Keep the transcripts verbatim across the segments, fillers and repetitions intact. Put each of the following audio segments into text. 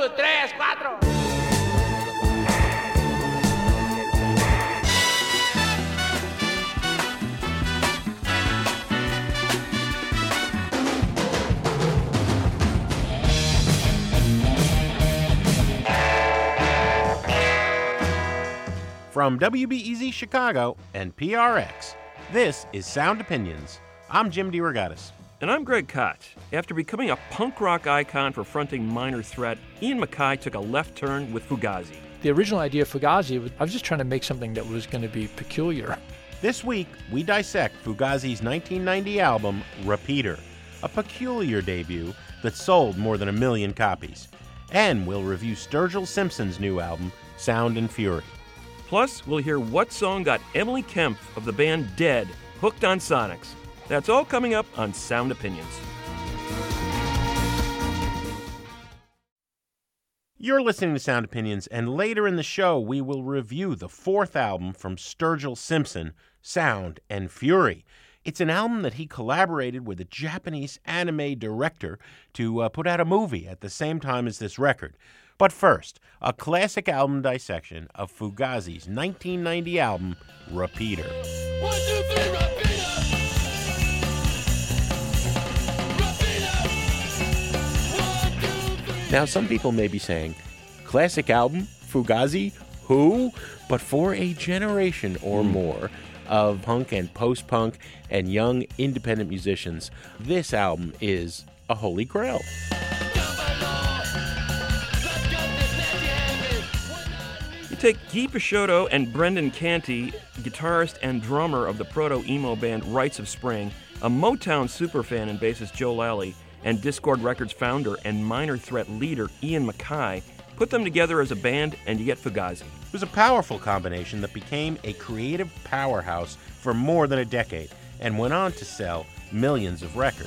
two, tres, cuatro. From W B E Z Chicago and P R X, this is Sound Opinions. I'm Jim DeRogatis. And I'm Greg Kot. After becoming a punk rock icon for fronting Minor Threat, Ian MacKaye took a left turn with Fugazi. The original idea of Fugazi, I was just trying to make something that was going to be peculiar. This week, we dissect Fugazi's nineteen ninety album, Repeater, a peculiar debut that sold more than a million copies. And we'll review Sturgill Simpson's new album, Sound and Fury. Plus, we'll hear what song got Emily Kempf of the band Dead hooked on Sonics. That's all coming up on Sound Opinions. You're listening to Sound Opinions, and later in the show, we will review the fourth album from Sturgill Simpson, Sound and Fury. It's an album that he collaborated with a Japanese anime director to uh, put out a movie at the same time as this record. But first, a classic album dissection of Fugazi's nineteen ninety album, Repeater. One, two, three, Repeater! Repeater! One, two, three. Now, some people may be saying, classic album, Fugazi, who? But for a generation or mm. more of punk and post-punk and young independent musicians, this album is a holy grail. Take Guy Picciotto and Brendan Canty, guitarist and drummer of the proto-emo band Rites of Spring, a Motown superfan and bassist Joe Lally, and Dischord Records founder and Minor Threat leader Ian MacKaye, put them together as a band and you get Fugazi. It was a powerful combination that became a creative powerhouse for more than a decade and went on to sell millions of records.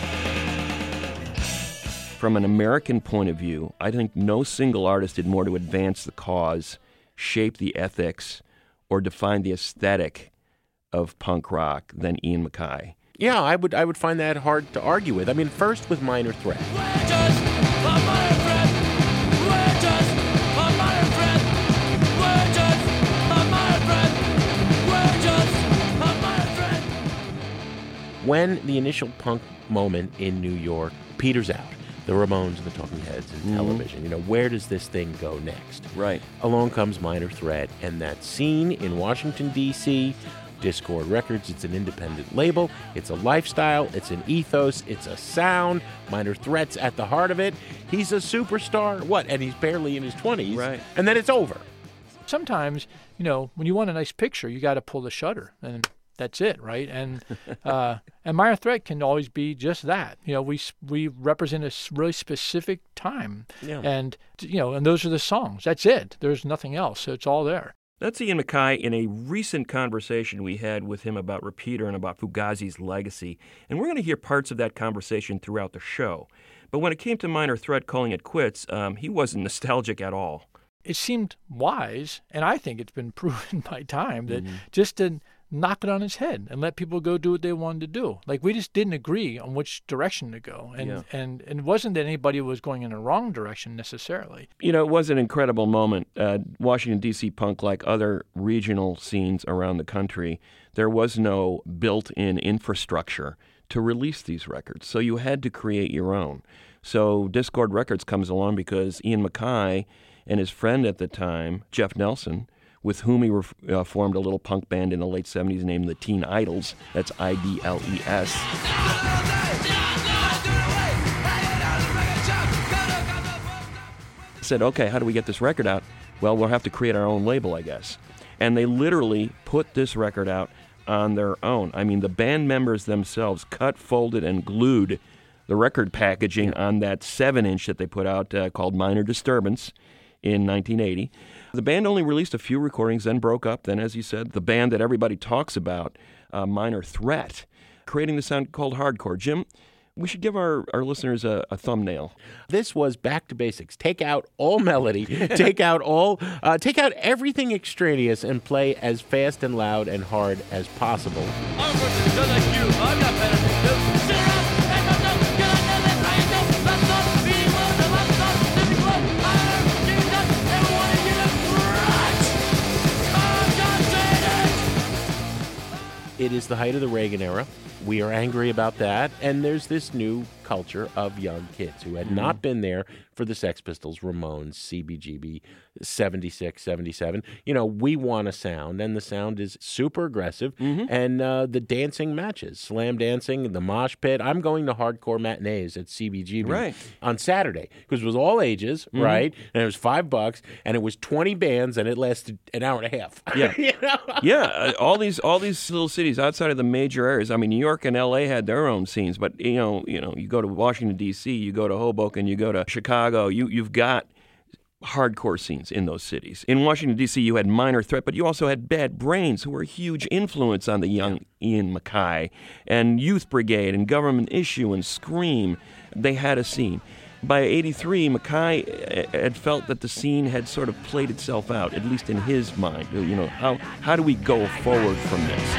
From an American point of view, I think no single artist did more to advance the cause, shape the ethics, or define the aesthetic of punk rock than Ian MacKaye. Yeah, I would I would find that hard to argue with. I mean, first with Minor Threat. We're just a minor threat. We're just a minor threat. We're just a minor threat. We're just a minor threat. When the initial punk moment in New York peters out, the Ramones and the Talking Heads and mm-hmm. television, you know, where does this thing go next? Right. Along comes Minor Threat, and that scene in Washington, D C, Dischord Records, it's an independent label, it's a lifestyle, it's an ethos, it's a sound. Minor Threat's at the heart of it. He's a superstar. What? And he's barely in his twenties. Right. And then it's over. Sometimes, you know, when you want a nice picture, you got to pull the shutter, and that's it, right? And uh, and Minor Threat can always be just that. You know, we we represent a really specific time, yeah. and you know, and those are the songs. That's it. There's nothing else. So it's all there. That's Ian MacKaye in a recent conversation we had with him about Repeater and about Fugazi's legacy, and we're going to hear parts of that conversation throughout the show. But when it came to Minor Threat calling it quits, um, he wasn't nostalgic at all. It seemed wise, and I think it's been proven by time that mm-hmm. just to knock it on its head and let people go do what they wanted to do. Like, we just didn't agree on which direction to go. And, yeah. and, and it wasn't that anybody was going in the wrong direction necessarily. You know, it was an incredible moment. Uh, Washington, D C punk, like other regional scenes around the country, there was no built-in infrastructure to release these records. So you had to create your own. So Dischord Records comes along because Ian MacKaye and his friend at the time, Jeff Nelson, with whom he ref- uh, formed a little punk band in the late seventies named the Teen Idols. That's I D L E S. Said, okay, how do we get this record out? Well, we'll have to create our own label, I guess. And they literally put this record out on their own. I mean, the band members themselves cut, folded, and glued the record packaging on that seven-inch that they put out uh, called Minor Disturbance in nineteen eighty. The band only released a few recordings, then broke up. Then, as you said, the band that everybody talks about, uh, Minor Threat, creating the sound called hardcore. Jim, we should give our, our listeners a, a thumbnail. This was back to basics. Take out all melody. take out all, uh, take out everything extraneous and play as fast and loud and hard as possible. I'm going to be like you. I'm not better than you. Sit up, and I'm not gonna let I know. Let's not be one, let's not be one. is the height of the Reagan era. We are angry about that. And there's this new culture of young kids who had mm-hmm. not been there for the Sex Pistols, Ramones, C B G B, seventy-six, seventy-seven. You know, we want a sound, and the sound is super aggressive. Mm-hmm. And uh, the dancing matches, slam dancing, the mosh pit. I'm going to hardcore matinees at C B G B right. on Saturday because it was all ages, mm-hmm. right? And it was five bucks, and it was twenty bands, and it lasted an hour and a half. Yeah, you know? yeah. Uh, all these all these little cities outside of the major areas. I mean, New York and L A had their own scenes, but you know, you know, you go to Washington D C, you go to Hoboken, you go to Chicago. You you've got hardcore scenes in those cities. In Washington, D C, you had Minor Threat, but you also had Bad Brains, who were a huge influence on the young Ian MacKaye, and Youth Brigade, and Government Issue, and Scream. They had a scene. By eighty-three, MacKaye had felt that the scene had sort of played itself out, at least in his mind. You know, how how do we go forward from this?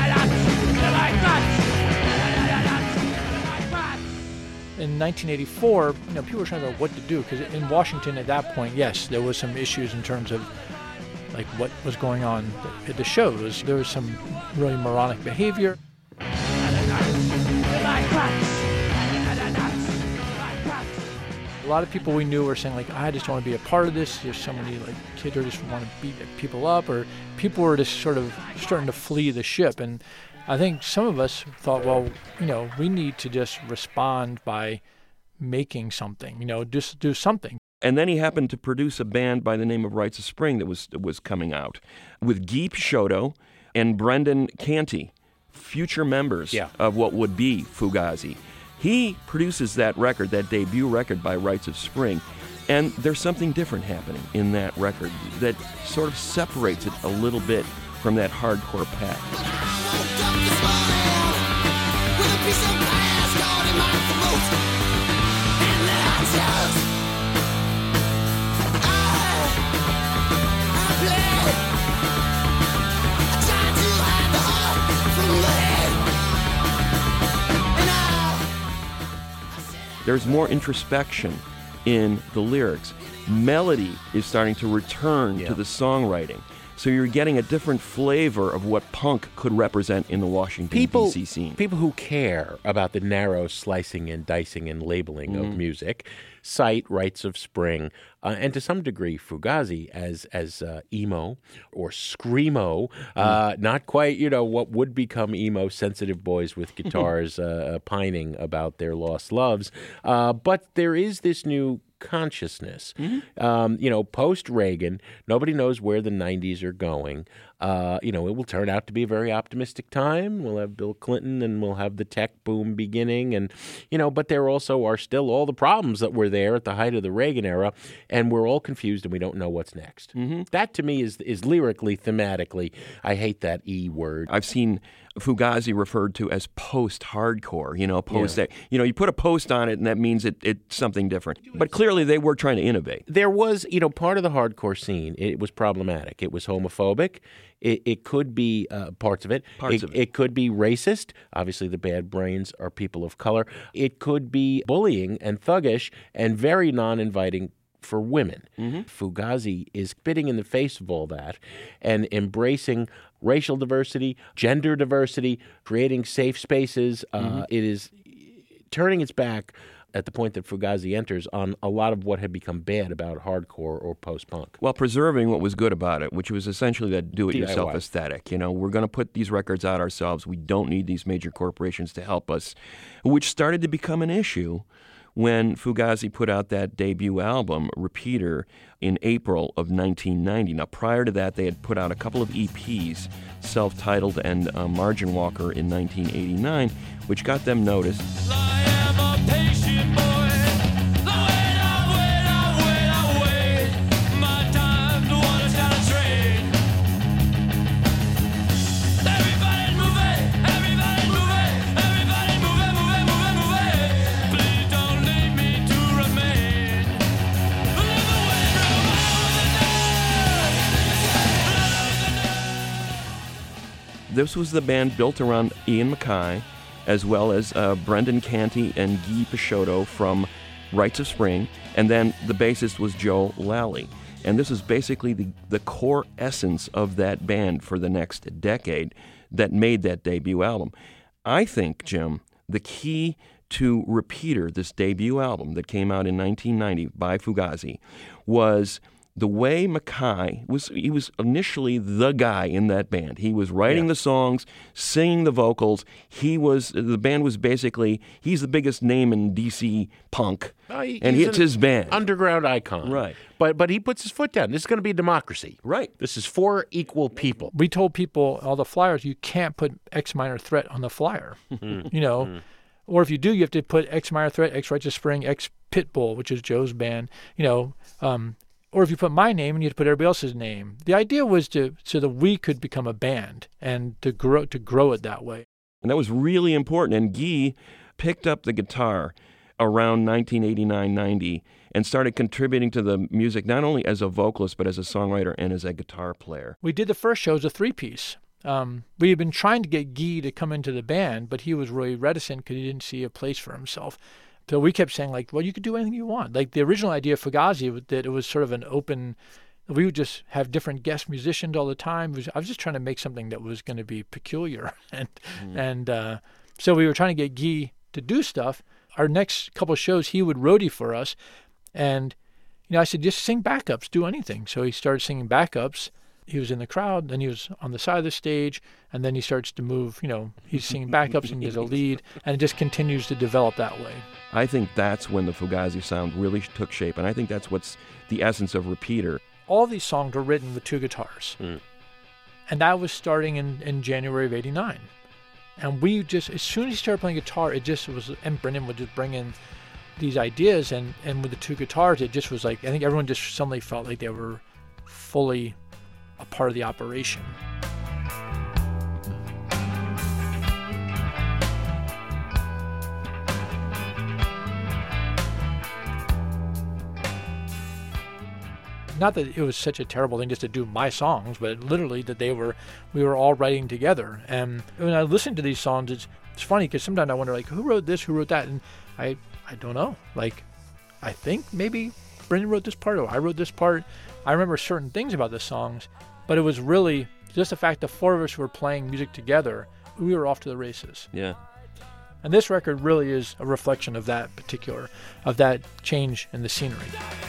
In nineteen eighty-four, you know, people were trying to know what to do because in Washington at that point, yes, there was some issues in terms of like what was going on at the shows. There was some really moronic behavior. A lot of people we knew were saying like, I just don't want to be a part of this. There's so many like kids who just want to beat people up, or people were just sort of starting to flee the ship. And I think some of us thought, well, you know, we need to just respond by making something, you know, just do something. And then he happened to produce a band by the name of Rites of Spring that was was coming out with Guy Picciotto and Brendan Canty, future members yeah. of what would be Fugazi. He produces that record, that debut record by Rites of Spring, and there's something different happening in that record that sort of separates it a little bit from that hardcore pack. There's more introspection in the lyrics. Melody is starting to return yeah. to the songwriting. So you're getting a different flavor of what punk could represent in the Washington, people, D C scene. People who care about the narrow slicing and dicing and labeling mm-hmm. of music cite Rites of Spring, uh, and to some degree Fugazi as as uh, emo or screamo, uh, mm. not quite, you know, what would become emo, sensitive boys with guitars uh, pining about their lost loves. Uh, but there is this new consciousness. Mm-hmm. Um, you know, post-Reagan, nobody knows where the nineties are going. Uh, you know, it will turn out to be a very optimistic time. We'll have Bill Clinton and we'll have the tech boom beginning. And, you know, but there also are still all the problems that were there at the height of the Reagan era. And we're all confused and we don't know what's next. Mm-hmm. That to me is is lyrically, thematically, I hate that E word. I've seen Fugazi referred to as post-hardcore, you know, post Yeah. that, you know, you put a post on it and that means it, it's something different. But clearly they were trying to innovate. There was, you know, part of the hardcore scene, it was problematic. It was homophobic. It, it could be uh, parts of it. Parts it, of it. It could be racist. Obviously, the Bad Brains are people of color. It could be bullying and thuggish and very non-inviting for women. Mm-hmm. Fugazi is spitting in the face of all that and embracing racial diversity, gender diversity, creating safe spaces. Mm-hmm. Uh, it is turning its back at the point that Fugazi enters on a lot of what had become bad about hardcore or post-punk. While preserving what was good about it, which was essentially that do-it-yourself D I Y aesthetic. You know, we're going to put these records out ourselves. We don't need these major corporations to help us, which started to become an issue when Fugazi put out that debut album, Repeater, in April of nineteen ninety. Now, prior to that, they had put out a couple of E Ps, Self-Titled and uh, Margin Walker in nineteen eighty-nine, which got them noticed. I am a patient boy. The wait, I wait, I wait, I wait. My time to wanna start a train. Everybody moving, everybody moving, everybody moving, moving, moving, moving. Please don't leave me to remain. Live away, run This was the band built around Ian MacKaye, as well as uh, Brendan Canty and Guy Picciotto from Rites of Spring, and then the bassist was Joe Lally. And this is basically the, the core essence of that band for the next decade. that made that debut album. I think, Jim, the key to Repeater, this debut album that came out in nineteen ninety by Fugazi, was the way Mackay was. He was initially the guy in that band. He was writing Yeah. the songs, singing the vocals. He was the band was basically he's the biggest name in D C punk, Oh, he- and he's it's an his band. Underground icon. Right. But but he puts his foot down. This is going to be a democracy. Right. This is four equal people. We told people, all the flyers, you can't put X Minor Threat on the flyer. you know, or if you do, you have to put X Minor Threat, X Righteous Spring, X Pitbull, which is Joe's band. You know, um, or if you put my name, and you have to put everybody else's name. The idea was to so that we could become a band and to grow to grow it that way. And that was really important. And Guy picked up the guitar around nineteen eighty-nine ninety and started contributing to the music not only as a vocalist, but as a songwriter and as a guitar player. We did the first show as a three-piece. Um, we had been trying to get Guy to come into the band, but he was really reticent because he didn't see a place for himself. So we kept saying, like, well, you could do anything you want. Like the original idea of Fugazi, was that it was sort of an open, we would just have different guest musicians all the time. It was, I was just trying to make something that was going to be peculiar. and Mm. and uh, so we were trying to get Guy to do stuff. Our next couple of shows, he would roadie for us. And, you know, I said, just sing backups, do anything. So he started singing backups. He was in the crowd, then he was on the side of the stage, and then he starts to move, you know, he's singing backups and he has a lead, and it just continues to develop that way. I think that's when the Fugazi sound really took shape, and I think that's what's the essence of Repeater. All these songs were written with two guitars. Mm. And that was starting in, in January of eighty-nine. And we just, as soon as he started playing guitar, it just was, and Brendan would just bring in these ideas, and, and with the two guitars, it just was like, I think everyone just suddenly felt like they were fully a part of the operation. Not that it was such a terrible thing just to do my songs, but literally that they were, we were all writing together. And when I listen to these songs, it's it's funny because sometimes I wonder, like, who wrote this, who wrote that, and I I don't know. Like, I think maybe Brendan wrote this part, or I wrote this part. I remember certain things about the songs, but it was really just the fact the four of us were playing music together. We were off to the races. Yeah. And this record really is a reflection of that particular, of that change in the scenery.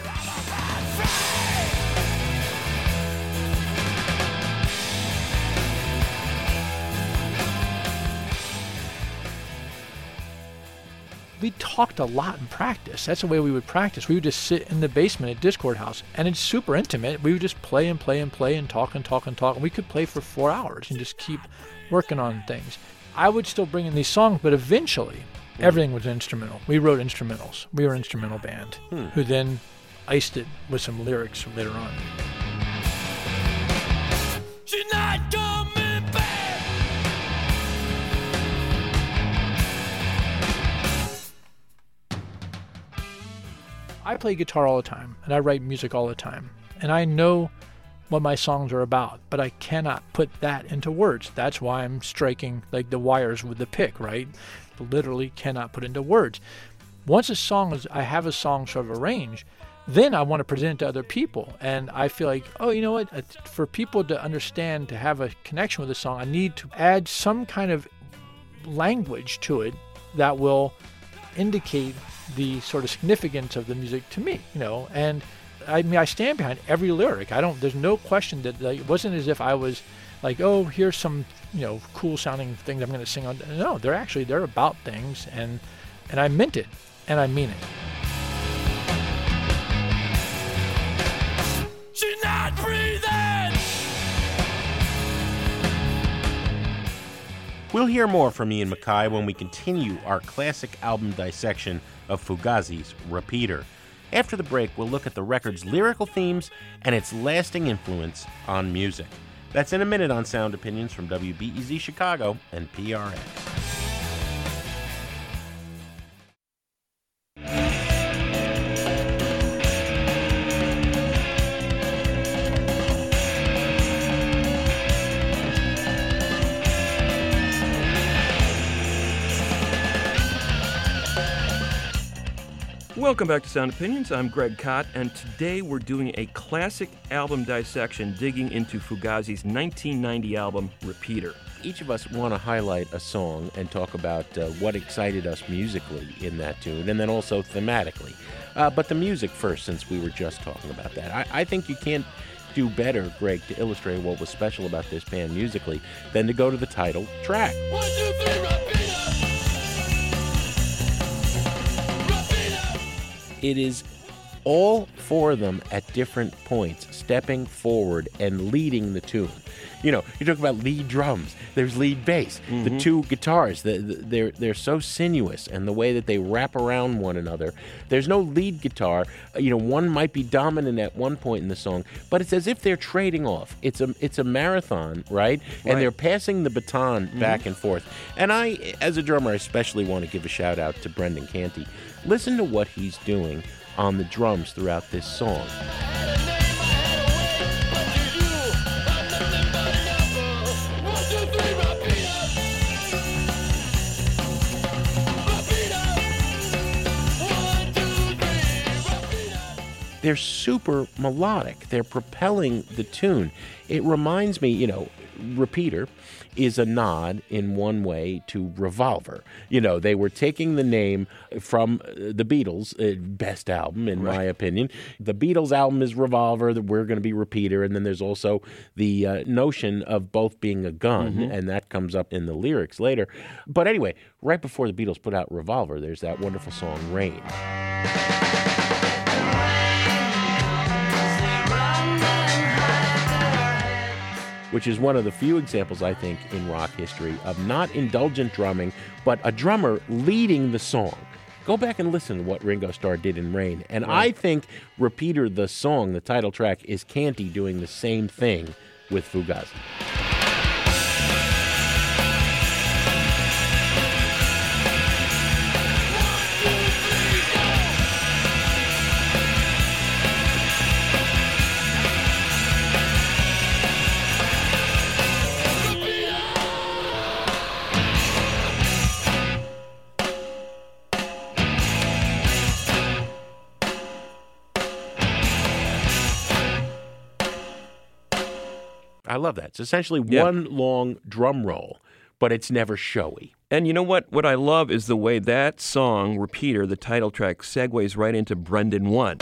We talked a lot in practice. That's the way we would practice. We would just sit in the basement at Discord House, and it's super intimate. We would just play and play and play and talk and talk and talk, and we could play for four hours and just keep working on things. I would still bring in these songs, but eventually everything was instrumental. We wrote instrumentals. We were an instrumental band Hmm. who then iced it with some lyrics later on. She's not coming back. I play guitar all the time, and I write music all the time, and I know what my songs are about, but I cannot put that into words. That's why I'm striking like the wires with the pick, right? Literally cannot put into words. Once a song is, I have a song sort of arranged, then I want to present it to other people, and I feel like, oh, you know what? Uh, For people to understand, to have a connection with the song, I need to add some kind of language to it that will indicate the sort of significance of the music to me, you know. And I mean, I stand behind every lyric. I don't. There's no question that like, it wasn't as if I was like, oh, here's some, you know, cool sounding things I'm going to sing on. No, they're actually they're about things, and and I meant it, and I mean it. She's not breathing. We'll hear more from Ian MacKaye when we continue our classic album dissection of Fugazi's Repeater. After the break, we'll look at the record's lyrical themes and its lasting influence on music. That's in a minute on Sound Opinions from W B E Z Chicago and P R X. Welcome back to Sound Opinions. I'm Greg Kot, and today we're doing a classic album dissection digging into Fugazi's nineteen ninety album, Repeater. Each of us want to highlight a song and talk about uh, what excited us musically in that tune, and then also thematically. Uh, but the music first, since we were just talking about that. I, I think you can't do better, Greg, to illustrate what was special about this band musically than to go to the title track. One, two, three, Repeater. Repeater. It is all four of them at different points stepping forward and leading the tune. You know, you talk about lead drums, there's lead bass, mm-hmm. the two guitars, the, the, they're they're so sinuous, and the way that they wrap around one another. There's no lead guitar. You know, one might be dominant at one point in the song, but it's as if they're trading off. It's a it's a marathon, right? right. And they're passing the baton mm-hmm. back and forth. And I, as a drummer, I especially want to give a shout out to Brendan Canty. Listen to what he's doing on the drums throughout this song. They're super melodic. They're propelling the tune. It reminds me, you know, Repeater is a nod in one way to Revolver. You know, they were taking the name from the Beatles' uh, best album, in right. my opinion. The Beatles' album is Revolver, that we're going to be Repeater, and then there's also the uh, notion of both being a gun, mm-hmm. and that comes up in the lyrics later. But anyway, right before the Beatles put out Revolver, there's that wonderful song, Rain. Which is one of the few examples, I think, in rock history of not indulgent drumming, but a drummer leading the song. Go back and listen to what Ringo Starr did in Rain. And right. I think Repeater, the song, the title track, is Canty doing the same thing with Fugazi. I love that. It's essentially yeah. one long drum roll, but it's never showy. And you know what? What I love is the way that song, Repeater, the title track, segues right into Brendan One.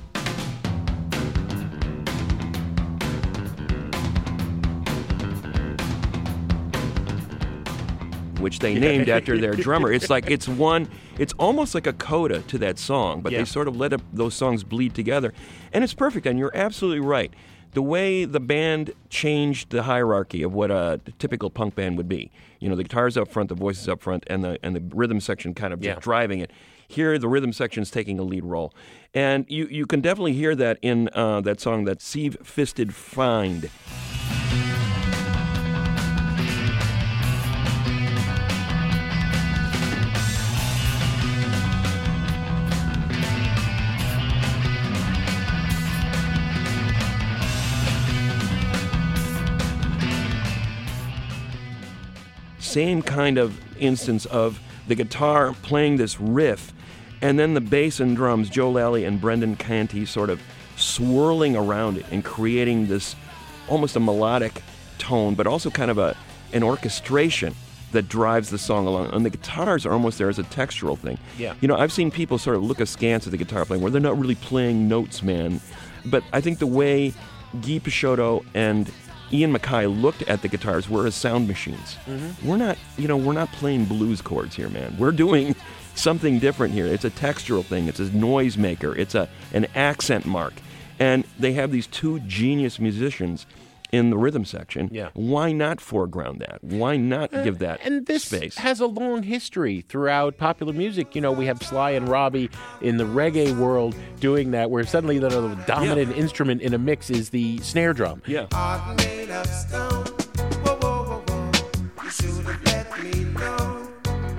Which they named after their drummer. It's like, it's one, it's almost like a coda to that song, but yeah. they sort of let up those songs bleed together. And it's perfect, and you're absolutely right. The way the band changed the hierarchy of what a typical punk band would be. You know, the guitar's up front, the voices up front, and the and the rhythm section kind of just yeah. driving it. Here, the rhythm section's taking a lead role. And you, you can definitely hear that in uh, that song, that Sieve-Fisted Find. Same kind of instance of the guitar playing this riff, and then the bass and drums, Joe Lally and Brendan Canty, sort of swirling around it and creating this almost a melodic tone, but also kind of a an orchestration that drives the song along. And the guitars are almost there as a textural thing. Yeah. You know, I've seen people sort of look askance at the guitar playing where they're not really playing notes, man. But I think the way Guy Picciotto and Ian Mackay looked at the guitars were as sound machines. Mm-hmm. We're not, you know, we're not playing blues chords here, man. We're doing something different here. It's a textural thing. It's a noise maker. It's a an accent mark. And they have these two genius musicians in the rhythm section. Yeah. Why not foreground that? Why not uh, give that and this space? Has a long history throughout popular music. You know, we have Sly and Robbie in the reggae world doing that, where suddenly the dominant yeah. instrument in a mix is the snare drum. Yeah. Heart made of stone. Whoa, whoa, whoa, whoa. You should have let me know.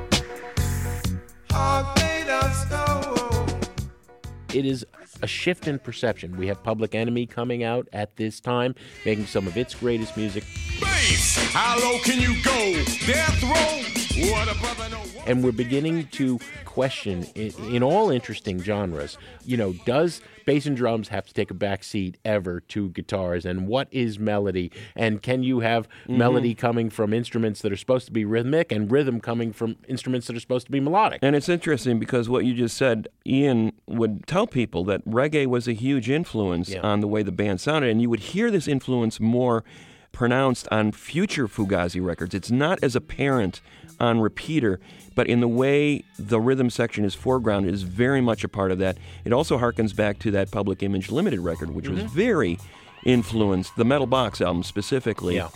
Heart made of stone. It is a shift in perception. We have Public Enemy coming out at this time, making some of its greatest music. Bass, how low can you go? Death row, And we're beginning to question, in, in all interesting genres, you know, does bass and drums have to take a back seat ever to guitars? And what is melody? And can you have mm-hmm. melody coming from instruments that are supposed to be rhythmic and rhythm coming from instruments that are supposed to be melodic? And it's interesting because what you just said, Ian would tell people that reggae was a huge influence Yeah. on the way the band sounded, and you would hear this influence more pronounced on future Fugazi records. It's not as apparent on Repeater, but in the way the rhythm section is foregrounded is very much a part of that. It also harkens back to that Public Image Limited record, which mm-hmm. was very influenced, the Metal Box album specifically. Yeah.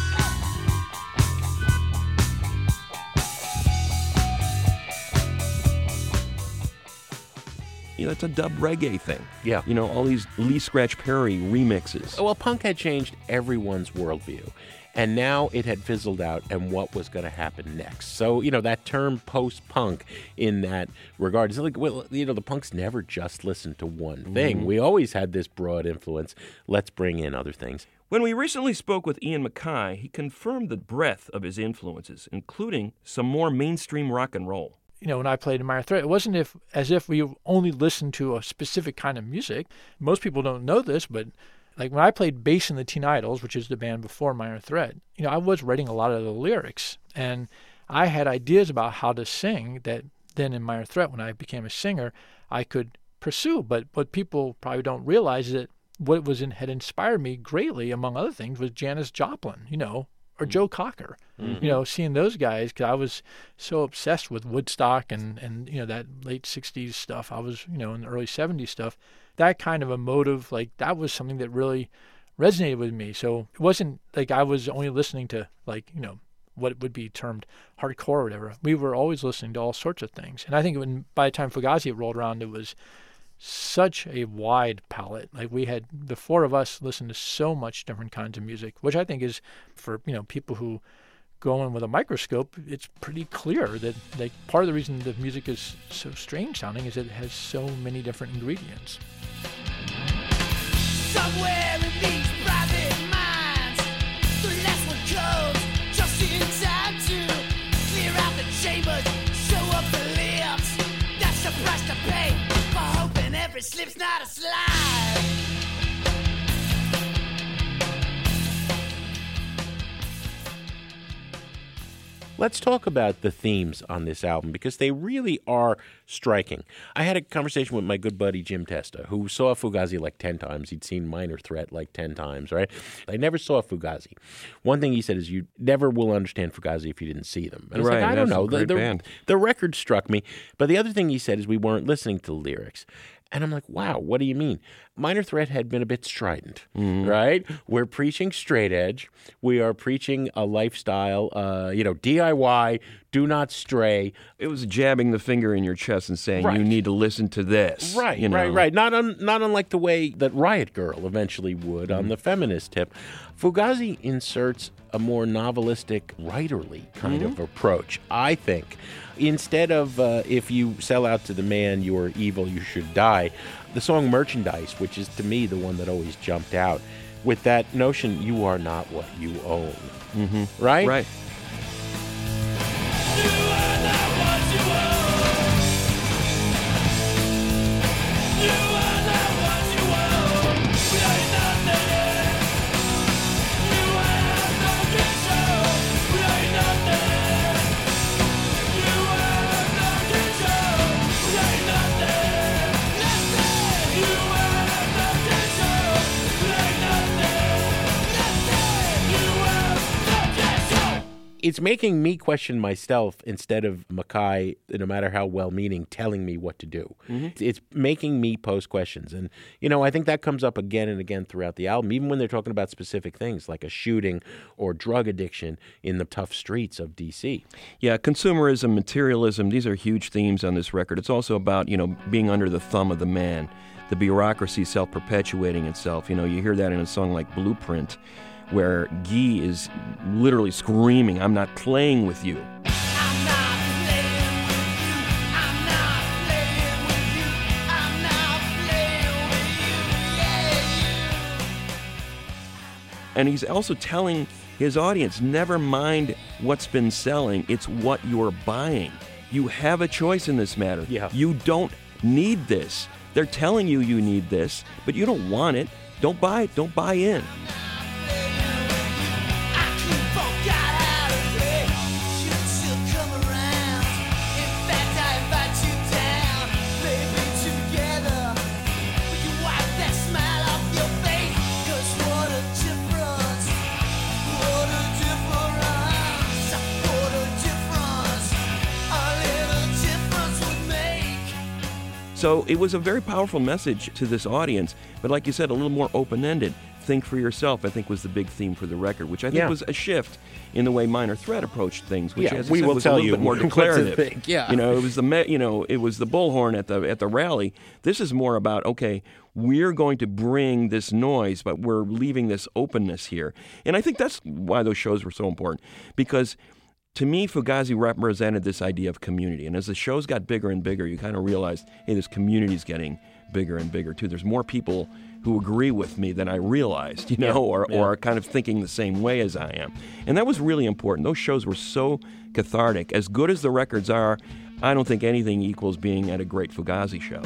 You know, it's a dub reggae thing. Yeah. You know, all these Lee Scratch Perry remixes. Well, punk had changed everyone's worldview. And now it had fizzled out, and what was going to happen next? So, you know, that term post-punk in that regard is like, well, you know, the punks never just listened to one thing. Mm-hmm. We always had this broad influence. Let's bring in other things. When we recently spoke with Ian MacKaye, he confirmed the breadth of his influences, including some more mainstream rock and roll. You know, when I played in Minor Threat, it wasn't if, as if we only listened to a specific kind of music. Most people don't know this, but like when I played bass in the Teen Idols, which is the band before Minor Threat, you know, I was writing a lot of the lyrics, and I had ideas about how to sing that then in Minor Threat, when I became a singer, I could pursue. But what people probably don't realize is that what was in, had inspired me greatly, among other things, was Janis Joplin, you know, or Joe Cocker. Mm-hmm. You know, seeing those guys, because I was so obsessed with Woodstock and, and, you know, that late sixties stuff. I was, you know, in the early seventies stuff. That kind of emotive, like, that was something that really resonated with me. So it wasn't like I was only listening to, like, you know, what would be termed hardcore or whatever. We were always listening to all sorts of things. And I think when by the time Fugazi rolled around, it was such a wide palette. Like, we had, the four of us listened to so much different kinds of music, which I think is, for, you know, people who go in with a microscope, it's pretty clear that, like, part of the reason the music is so strange sounding is that it has so many different ingredients. Somewhere in these private minds, the last one comes just in time to clear out the chambers, show up the lips. That's the price to pay for hoping every slip's not a slide. Let's talk about the themes on this album, because they really are striking. I had a conversation with my good buddy Jim Testa, who saw Fugazi like ten times. He'd seen Minor Threat like ten times, right? I never saw Fugazi. One thing he said is, you never will understand Fugazi if you didn't see them. And I was right, like, I don't that's know. a great the, the, band. the record struck me. But the other thing he said is we weren't listening to the lyrics. And I'm like, wow, what do you mean? Minor Threat had been a bit strident, mm-hmm. right? We're preaching straight edge. We are preaching a lifestyle, uh, you know, D I Y, do not stray. It was jabbing the finger in your chest and saying, right. you need to listen to this. Right, you know? right, right. Not, un, not unlike the way that Riot Girl eventually would mm-hmm. on the feminist tip. Fugazi inserts a more novelistic, writerly kind mm-hmm. of approach, I think. Instead of, uh, if you sell out to the man, you are evil, you should die, the song Merchandise, which is to me the one that always jumped out, with that notion, you are not what you own. Mm-hmm. Right? Right. You are not what you own. You are not what you own. We ain't nothing. You have no control. We ain't nothing. You have no control. We ain't nothing. Nothing. You have no control. We ain't nothing. Nothing. You have no control. It's making me question myself instead of MacKaye, no matter how well-meaning, telling me what to do. Mm-hmm. It's making me pose questions. And, you know, I think that comes up again and again throughout the album, even when they're talking about specific things like a shooting or drug addiction in the tough streets of D C. Yeah, consumerism, materialism, these are huge themes on this record. It's also about, you know, being under the thumb of the man, the bureaucracy self-perpetuating itself. You know, you hear that in a song like Blueprint, where Guy is literally screaming, I'm not playing with you. I'm not playing with you. I'm not playing with you. I'm not playing with you. Yeah, you. And he's also telling his audience, never mind what's been selling, it's what you're buying. You have a choice in this matter. Yeah. You don't need this. They're telling you you need this, but you don't want it. Don't buy it. Don't buy in. So it was a very powerful message to this audience, but like you said, a little more open-ended. Think for yourself, I think, was the big theme for the record, which I think Yeah. was a shift in the way Minor Threat approached things, which, Yeah, as I we said, will was tell a little you bit more what's the declarative. thing. Yeah. You know, it was the me- you know, it was the bullhorn at the at the rally. This is more about, okay, we're going to bring this noise, but we're leaving this openness here, and I think that's why those shows were so important, because to me, Fugazi represented this idea of community. And as the shows got bigger and bigger, you kind of realized, hey, this community's getting bigger and bigger, too. There's more people who agree with me than I realized, you know, Yeah, or, yeah. or are kind of thinking the same way as I am. And that was really important. Those shows were so cathartic. As good as the records are, I don't think anything equals being at a great Fugazi show.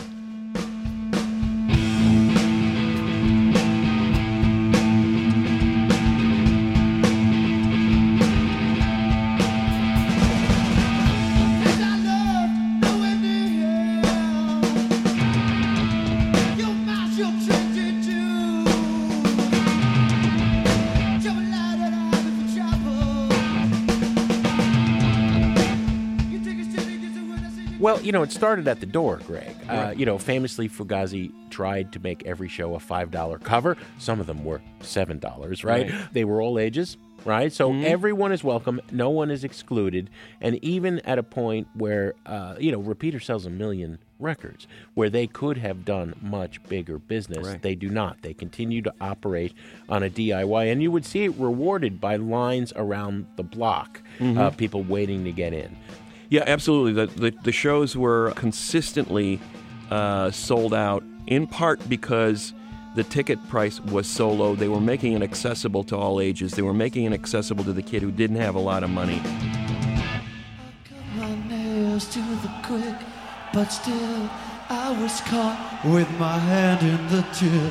Well, you know, it started at the door, Greg. Uh, you know, famously, Fugazi tried to make every show a five dollar cover. Some of them were seven dollars, right? Right. They were all ages, right? So everyone is welcome. No one is excluded. And even at a point where, uh, you know, Repeater sells a million records, where they could have done much bigger business, Right. they do not. They continue to operate on a D I Y. And you would see it rewarded by lines around the block, uh, people waiting to get in. Yeah, absolutely. The, the, the shows were consistently uh, sold out, in part because the ticket price was so low. They were making it accessible to all ages. They were making it accessible to the kid who didn't have a lot of money. Cut my nails to the quick, but still I was caught with my hand in the till.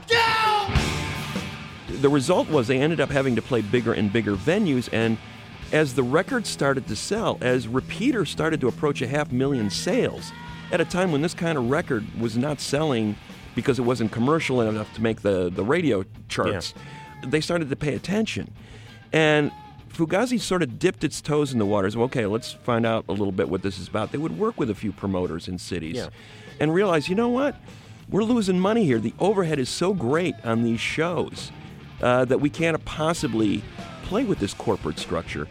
The result was they ended up having to play bigger and bigger venues, and as the record started to sell, as Repeater started to approach a half million sales, at a time when this kind of record was not selling because it wasn't commercial enough to make the, the radio charts, they started to pay attention. And Fugazi sort of dipped its toes in the waters. Okay, let's find out a little bit what this is about. They would work with a few promoters in cities Yeah. and realize, you know what? We're losing money here. The overhead is so great on these shows uh, that we can't possibly play with this corporate structure.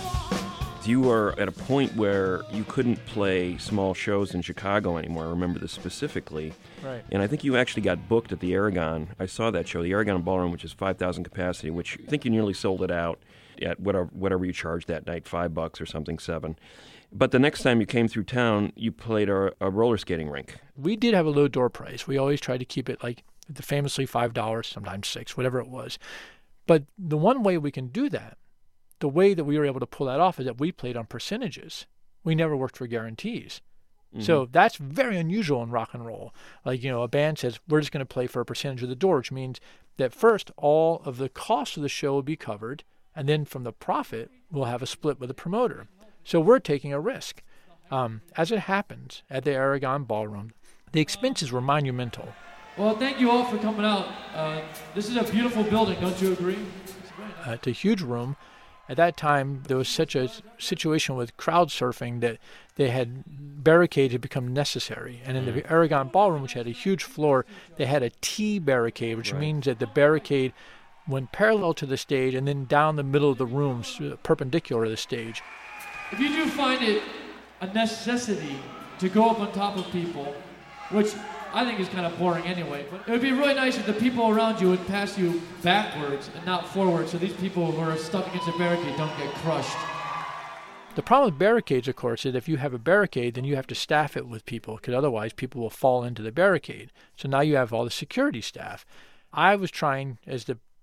You were at a point where you couldn't play small shows in Chicago anymore. I remember this specifically. Right. And I think you actually got booked at the Aragon. I saw that show, the Aragon Ballroom, which is five thousand capacity, which I think you nearly sold it out at whatever, whatever you charged that night, five bucks or something, seven. But the next time you came through town, you played a, a roller skating rink. We did have a low door price. We always tried to keep it like the famously five dollars, sometimes six, whatever it was. But the one way we can do that, the way that we were able to pull that off, is that we played on percentages. We never worked for guarantees. So that's very unusual in rock and roll. Like, you know, a band says, we're just going to play for a percentage of the door, which means that first, all of the cost of the show will be covered, and then from the profit, we'll have a split with the promoter. So we're taking a risk. Um, as it happens, at the Aragon Ballroom, the expenses were monumental. Well, thank you all for coming out. Uh, this is a beautiful building, don't you agree? Uh, it's a huge room. At that time, there was such a situation with crowd surfing that they had barricades had become necessary. And in the Aragon Ballroom, which had a huge floor, they had a T barricade, which means that the barricade went parallel to the stage and then down the middle of the room, s- perpendicular to the stage. If you do find it a necessity to go up on top of people, which I think is kind of boring anyway, but it would be really nice if the people around you would pass you backwards and not forward, so these people who are stuck against a barricade don't get crushed. The problem with barricades, of course, is if you have a barricade, then you have to staff it with people, because otherwise people will fall into the barricade. So now you have all the security staff. I was trying, as the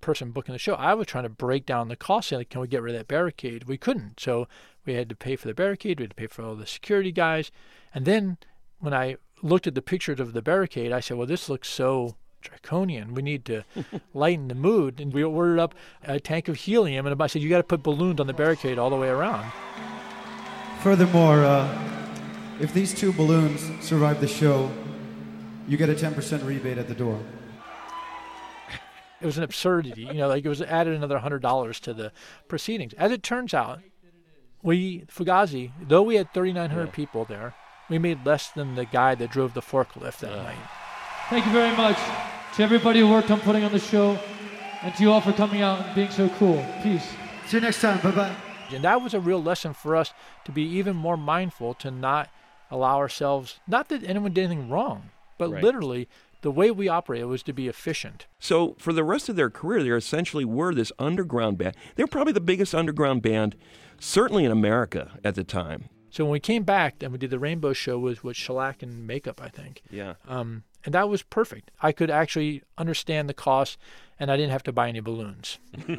person booking the show, I was trying to break down the cost. Like, can we get rid of that barricade? We couldn't. So we had to pay for the barricade. We had to pay for all the security guys. And then when I looked at the pictures of the barricade, I said, well, this looks so draconian. We need to lighten the mood. And we ordered up a tank of helium. And I said, you got to put balloons on the barricade all the way around. Furthermore, uh, if these two balloons survive the show, you get a ten percent rebate at the door. It was an absurdity, you know, like it was added another one hundred dollars to the proceedings. As it turns out, we, Fugazi, though we had thirty-nine hundred yeah. people there, we made less than the guy that drove the forklift that yeah. night. Thank you very much to everybody who worked on putting on the show, and to you all for coming out and being so cool. Peace. See you next time. Bye-bye. And that was a real lesson for us to be even more mindful to not allow ourselves, not that anyone did anything wrong, but right. literally the way we operated was to be efficient. So for the rest of their career, they essentially were this underground band. They were probably the biggest underground band, certainly in America at the time. So when we came back and we did the Rainbow Show with, with shellac and makeup, I think. Yeah. Um, and that was perfect. I could actually understand the cost, and I didn't have to buy any balloons.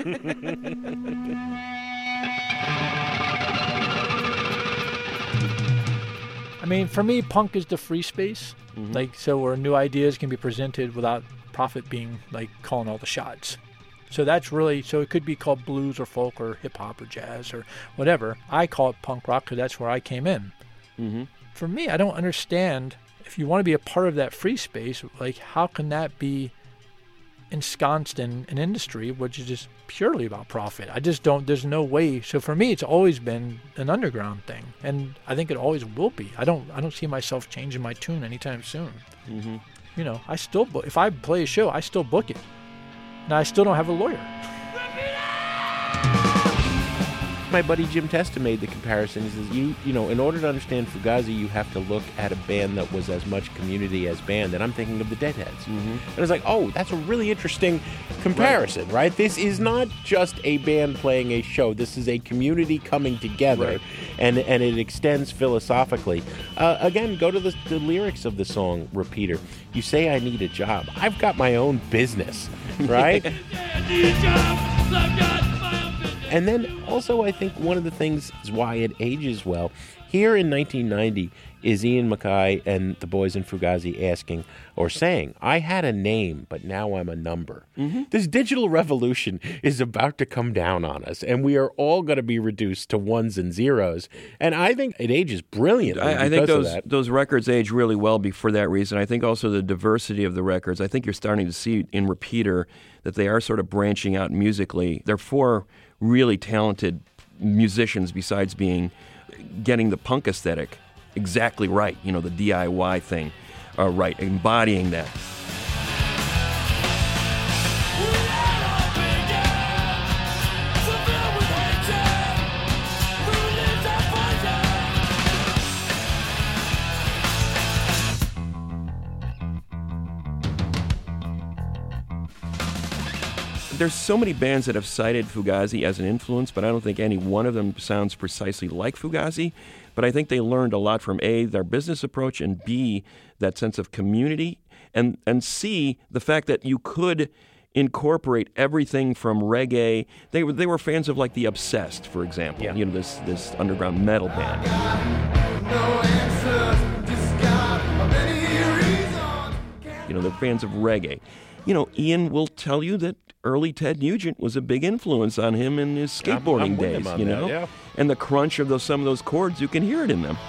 I mean, for me, punk is the free space. Mm-hmm. Like, so where new ideas can be presented without profit being, like, calling all the shots. So that's really, so it could be called blues or folk or hip-hop or jazz or whatever. I call it punk rock because that's where I came in. Mm-hmm. For me, I don't understand, if you want to be a part of that free space, like, how can that be ensconced in an industry which is just purely about profit? I just don't, there's no way. So for me, it's always been an underground thing, and I think it always will be. I don't I don't see myself changing my tune anytime soon. Mm-hmm. You know, I still book, if I play a show, I still book it, and I still don't have a lawyer. My buddy Jim Testa made the comparison. He says, you, you know, in order to understand Fugazi, you have to look at a band that was as much community as band. And I'm thinking of the Deadheads. Mm-hmm. And I was like, oh, that's a really interesting comparison, right? right? This is not just a band playing a show. This is a community coming together, right. and and it extends philosophically. Uh, again, go to the, the lyrics of the song, Repeater. You say I need a job. I've got my own business, right? And then also, I think one of the things is why it ages well. Here in nineteen ninety is Ian MacKaye and the boys in Fugazi asking or saying, I had a name, but now I'm a number. Mm-hmm. This digital revolution is about to come down on us, and we are all going to be reduced to ones and zeros. And I think it ages brilliantly I, I because think those, of that. those records age really well for that reason. I think also the diversity of the records. I think you're starting to see in Repeater that they are sort of branching out musically. They're four really talented musicians besides being getting the punk aesthetic exactly right, you know, the D I Y thing uh, right, embodying that. There's so many bands that have cited Fugazi as an influence, but I don't think any one of them sounds precisely like Fugazi. But I think they learned a lot from A, their business approach, and B, that sense of community, and, and C, the fact that you could incorporate everything from reggae. They were they were fans of, like, The Obsessed, for example, yeah. you know, this, this underground metal band. You know, they're fans of reggae. You know, Ian will tell you that early Ted Nugent was a big influence on him in his skateboarding I'm, I'm with days, him on you that, know? Yeah. And the crunch of those some of those chords, you can hear it in them.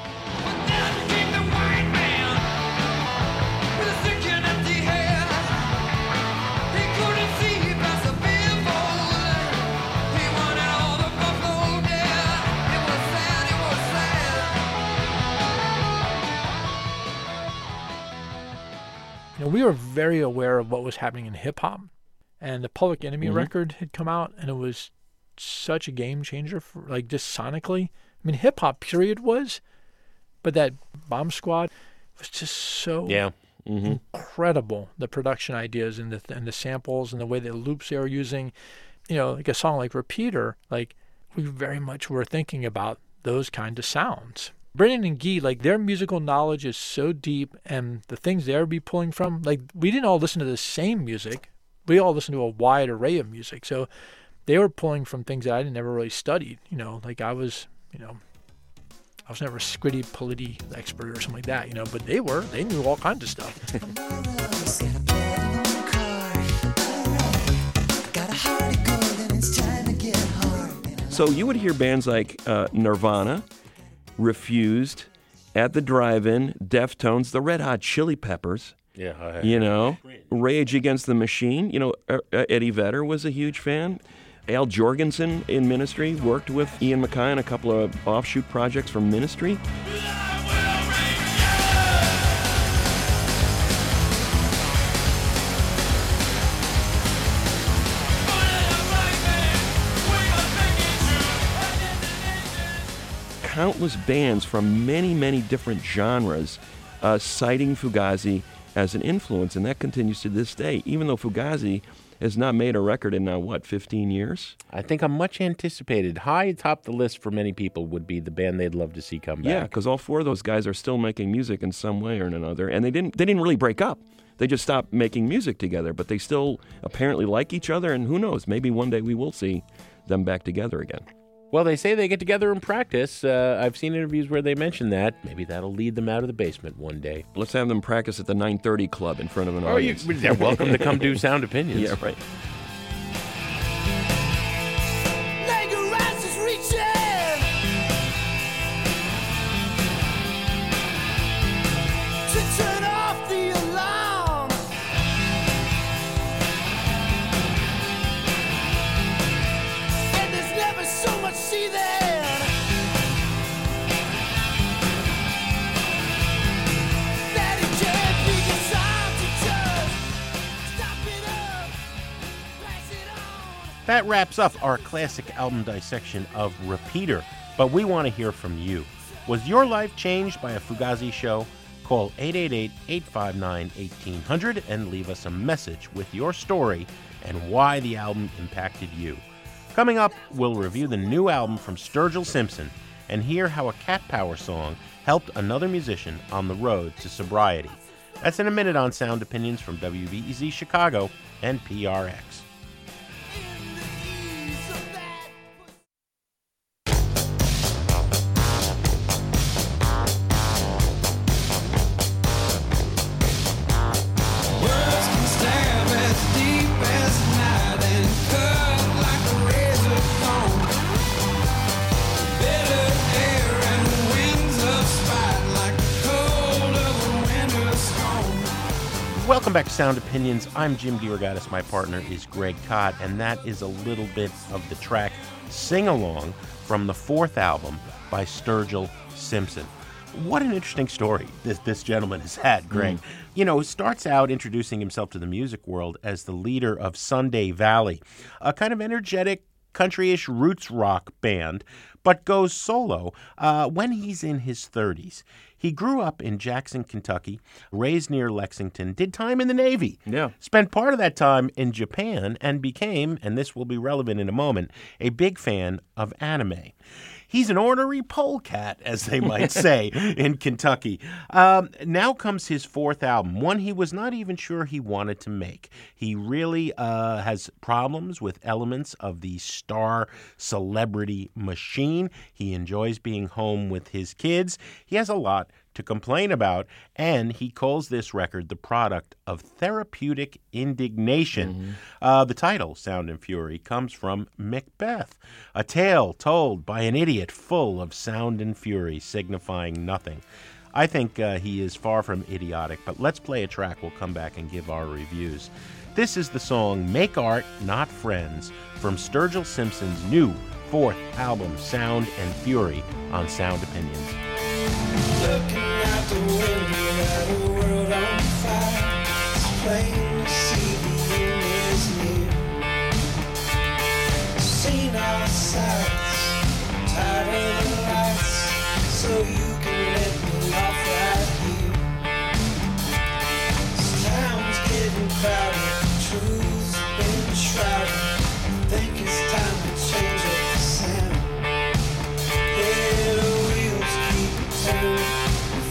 You know, we were very aware of what was happening in hip-hop, and the Public Enemy Mm-hmm. record had come out, and it was such a game changer, for, like, just sonically. I mean, hip-hop, period, was, but that Bomb Squad was just so Yeah. Mm-hmm. incredible, the production ideas and the and the samples and the way the loops they were using. You know, like a song like Repeater, like, we very much were thinking about those kind of sounds. Brendan and Guy, like, their musical knowledge is so deep, and the things they would be pulling from, like, we didn't all listen to the same music, we all listened to a wide array of music. So they were pulling from things that I never really studied. You know, like I was, you know, I was never a Scritti Politti expert or something like that, you know, but they were. They knew all kinds of stuff. So you would hear bands like uh, Nirvana, Refused, At the Drive-In, Deftones, the Red Hot Chili Peppers, Yeah, I, you know, Rage Against the Machine. You know, uh, uh, Eddie Vedder was a huge fan. Al Jorgensen in Ministry worked with Ian MacKaye on a couple of offshoot projects from Ministry. Countless bands from many, many different genres uh, citing Fugazi as an influence, and that continues to this day, even though Fugazi has not made a record in now, what, fifteen years? I think a much anticipated, high atop the list for many people would be the band they'd love to see come back. Yeah, because all four of those guys are still making music in some way or another, and they didn't they didn't really break up. They just stopped making music together, but they still apparently like each other, and who knows, maybe one day we will see them back together again. Well, they say they get together and practice. Uh, I've seen interviews where they mention that. Maybe that'll lead them out of the basement one day. Let's have them practice at the nine thirty Club in front of an Oh, you, audience. they're welcome to come do Sound Opinions. Yeah, right. Legarize is reaching to turn off the alarm. And there's never so much seething. That it can't be designed to just stop it up, pass it on. That wraps up our classic album dissection of Repeater, but we want to hear from you. Was your life changed by a Fugazi show? Call eight eight eight, eight five nine, one eight zero zero and leave us a message with your story and why the album impacted you. Coming up, we'll review the new album from Sturgill Simpson and hear how a Cat Power song helped another musician on the road to sobriety. That's in a minute on Sound Opinions from W B E Z Chicago and P R X. Words can stab as deep as night and cut like a razor bone. Bitter air and winds of spite like the cold of a winter storm. Welcome back to Sound Opinions. I'm Jim DeRogatis. My partner is Greg Kot, and that is a little bit of the track Sing Along from the fourth album by Sturgill Simpson. What an interesting story this, this gentleman has had, Greg. Mm. You know, starts out introducing himself to the music world as the leader of Sunday Valley, a kind of energetic, country-ish roots rock band, but goes solo uh, when he's in his thirties. He grew up in Jackson, Kentucky, raised near Lexington, did time in the Navy, Yeah. spent part of that time in Japan, and became, and this will be relevant in a moment, a big fan of anime. He's an ornery polecat, as they might say, in Kentucky. Um, now comes his fourth album, one he was not even sure he wanted to make. He really uh, has problems with elements of the star celebrity machine. He enjoys being home with his kids. He has a lot to complain about, and he calls this record the product of therapeutic indignation. Mm-hmm. Uh, the title, Sound and Fury, comes from Macbeth, a tale told by an idiot full of sound and fury, signifying nothing. I think uh, he is far from idiotic, but let's play a track. We'll come back and give our reviews. This is the song Make Art, Not Friends from Sturgill Simpson's new fourth album, Sound and Fury, on Sound Opinions. Looking out the window at a world on fire, it's plain to see the end is near. Seen all sides, tired of the lights, so you can let me off right here. This town's getting crowded, truth's been shrouded. I think it's time to change up the sound. Yeah, the wheels keep turning.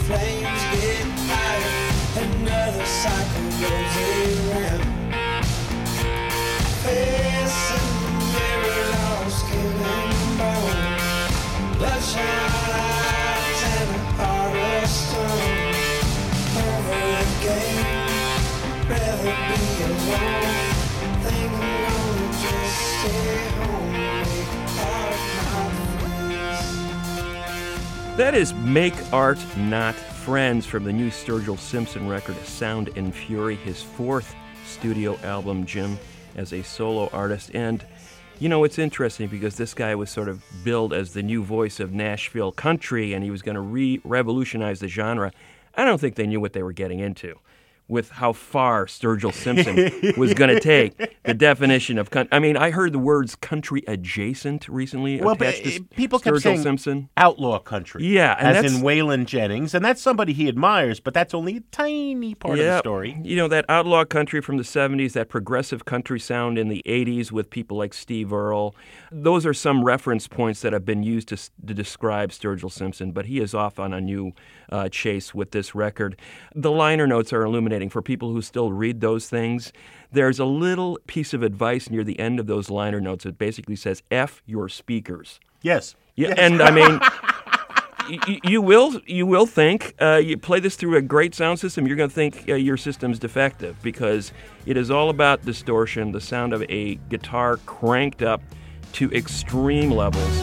That is Make Art Not Friends from the new Sturgill Simpson record, Sound and Fury, his fourth studio album, Jim, as a solo artist. And, you know, it's interesting because this guy was sort of billed as the new voice of Nashville country, and he was going to re-revolutionize the genre. I don't think they knew what they were getting into with how far Sturgill Simpson was going to take the definition of country. I mean, I heard the words country adjacent recently Well, attached but to uh, people kept Sturgill saying Simpson. outlaw country. Yeah, and as that's- in Waylon Jennings, and that's somebody he admires, but that's only a tiny part of the story. You know, that outlaw country from the seventies, that progressive country sound in the eighties with people like Steve Earle, those are some reference points that have been used to, to describe Sturgill Simpson, but he is off on a new uh, chase with this record. The liner notes are illuminating for people who still read those things. There's a little piece of advice near the end of those liner notes that basically says, F your speakers. Yes. Yeah, Yes. and I mean, you, you will you will think uh, you play this through a great sound system, you're going to think uh, your system's defective because it is all about distortion, the sound of a guitar cranked up to extreme levels.